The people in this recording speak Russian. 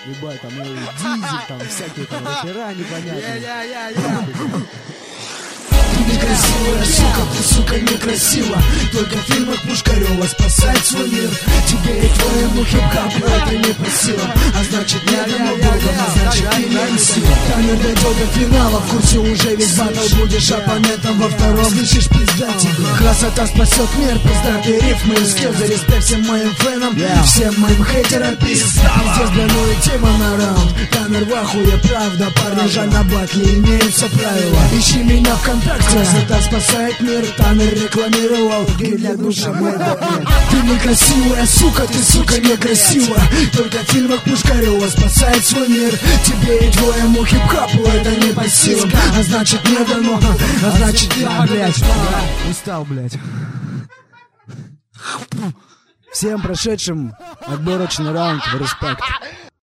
Ебать, там и Дизель, там всякие там рэпера непонятные. Ты некрасивая, сука, ты, сука, некрасива. Только в фильмах Пушкарева спасает свой мир. Тебе и твоему хип-хапу это не по силам. А значит, не одному богом, а значит, ты не сила. Танер дойдет до финала, в курсе уже весь батл. Будешь оппонентом во втором, слышишь, пизда тебе. Красота спасет мир, пиздатые рифмы и скилл. За респект всем моим фенам, всем моим хейтерам, пизда. Здесь для ну и тема на раунд. Танер в ахуе, правда, парни, жаль, на батле имеются правила. Ищи меня ВКонтакте. Красота спасает мир, Танер рекламировал гель для душа, мой документ. Ты некрасивая, сука, ты, сука, некрасивая. Только в фильмах Пушкарева спасает свой мир. Тебе и твоему хип-хапу это не по силам. А значит не дано, а значит я, блядь. Устал, блядь. Всем прошедшим отборочный раунд, респект.